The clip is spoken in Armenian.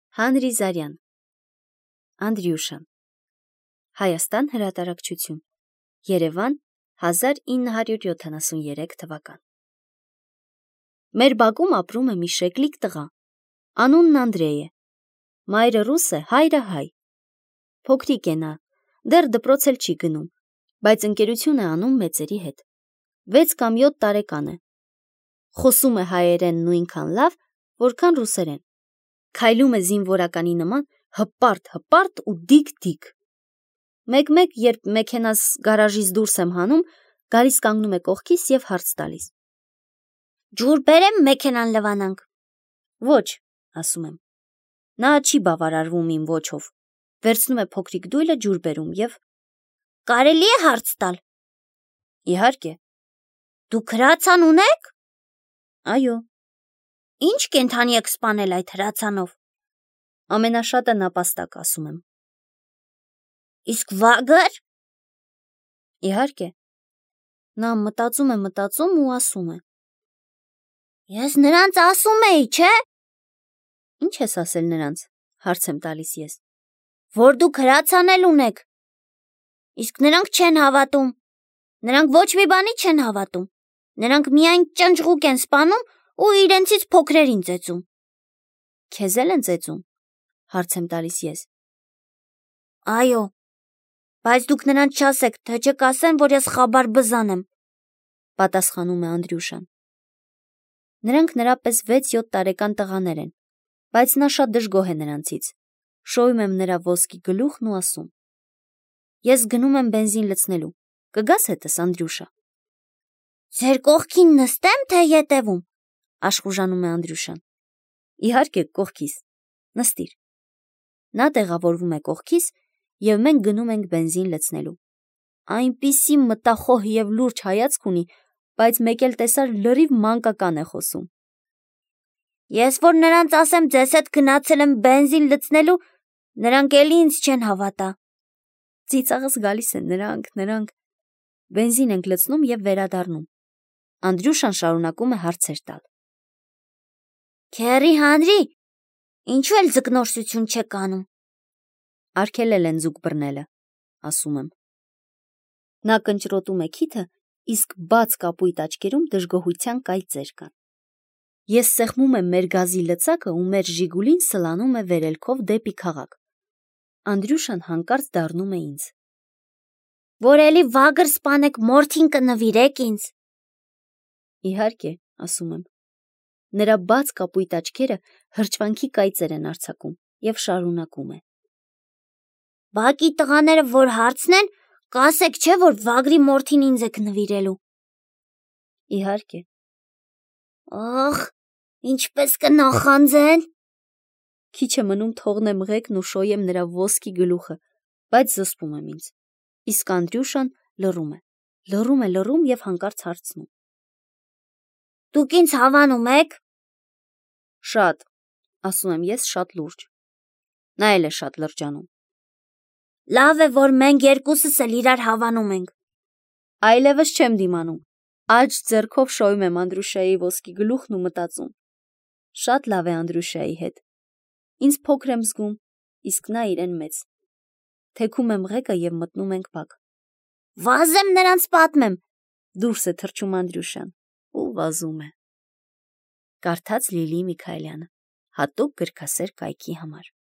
Հանրի Զարյան Անդրյուշան Հայաստան հրատարակչություն Երևան 1973 թվական Մեր բակում ապրում է մի շեկլիկ տղա, անունն Անդրեյ է, մայրը ռուս է, հայրը հայ, փոքրիկ է նա, դեռ դպրոց էլ չի գնում, բայց ընկերություն է անում մեծերի հետ, 6 կամ 7 տարեկան է, խոսում է հայերեն նույնքան լավ, որքան ռուսերեն, քայլում է զինվորականի նման, հպարտ ու դիկ, մեկ-մեկ, երբ մեքենաս գարաժից դուրս եմ հանում, գալիս կանգնում է կողքիս և հարց տալիս. Ջուր բերեմ մեքենան լվանանք։ Ոչ, ասում եմ։ Նա չի բավարարվում իմ ոչով, վերցնում է փոքրիկ դույլը ջուր բերում և կարելի է հարց տալ։ Իհարկե։ Դուք հրացան ունեք։ Այո։ Ինչ կենդանի եք սպանել այդ հրացանով։ Ամենաշատը նապաստակ, ասում եմ։ Իսկ վագր։ Իհարկե։ Նա մտածում ու ասում է. Ես նրանց ասում էի, չէ՞։ Ինչ ես ասել նրանց, հարց եմ տալիս ես։ Որ դուք հրացանել ունեք։ Իսկ նրանք չեն հավատում։ Նրանք ոչ մի բանի չեն հավատում։ Նրանք միայն ճնճղուկ են սպանում ու իրենցից փոքրերին ծեծում։ Քեզ էլ են ծեծում, հարց եմ տալիս ես։ Այո, բայց դուք նրանց չասեք, թե չկասեն, որ ես խաբար բզան եմ, պատասխանում է Անդրյուշան։ Նրանք նրա պես 6-7 տարեկան տղաներ են, բայց նա շատ դժգոհ է նրանցից, շոյում եմ նրա ոսկի գլուխն ու ասում. Ես գնում եմ բենզին լցնելու, կգաս հետս, Անդրյուշա։ Ձեր կողքին նստեմ, թե ետևում, աշխուժանում է Անդրյուշան։ Իհարկե, կողքիս, նստիր։ Նա տեղավորվում է կողքիս և մենք գնում ենք բենզին լցնելու։ Այնպիսի մտախոհ և լուրջ հայացք ունի, բայց մեկ էլ տեսար լրիվ մանկական է խոսում։ Ես որ նրանց ասեմ ձեզ հետ գնացել եմ բենզին լցնելու, նրանք էլի ինձ չեն հավատա։ Ծիծաղս գալիս է նրանք։ Բենզին ենք լցնում և վերադառնում։ Անդրյուշան շարունակում է հարցեր տալ։ Քերի հանրի, ինչու էլ ձկնորսություն չեք անում։ Արգելել են ձուկ բռնելը, ասում եմ։ Նա կնճռոտում է քիթը, իսկ բաց կապույտ աչքերում դժգոհության կայծեր կան։ Ես սեղմում եմ մեր գազի լծակը ու մեր Ժիգուլին սլանում է վերելքով դեպի քաղաք։ Անդրյուշան հանկարծ դառնում է ինձ։ Որ էլի վագր սպանեք, մորթին կնվիրեք ինձ։ Իհարկե, ասում եմ։ Նրա բաց կապույտ աչքերը հրճվանքի կայծեր են արձակում և շարունակում է. Բակի տղաները որ հարցնեն, կասեք չէ, որ վագրի մորթին ինձ եք նվիրելու։ Իհարկե։ Ախ, ինչպես կնախանձեն։ Քիչ է մնում թողնեմ ղեկն ու շոյեմ նրա ոսկի գլուխը, բայց զսպում եմ ինձ։ Իսկ Անդրյուշան լռում և հանկարծ հարցնում. Դուք ինձ հավանում եք։ Շատ, ասում եմ ես շատ լուրջ։ Նա էլ է շատ լրջանում։ Լավ է, որ մենք երկուսս էլ իրար հավանում ենք։ Այլևս չեմ դիմանում։ Աջ ձեռքով շոյում եմ Անդրյուշայի ոսկի գլուխն ու մտածում. շատ լավ է Անդրյուշայի հետ։ Ինձ փոքր եմ զգում, իսկ նա իրեն մեծ։ Թեքում եմ ղեկը և մտնում ենք բակ։ Վազեմ նրանց պատմեմ, դուրս է թռչում Անդրյուշան ու վազում է։ Կարդաց Լիլի Միքայելյանը, հատուկ գրքասեր կայքի համար։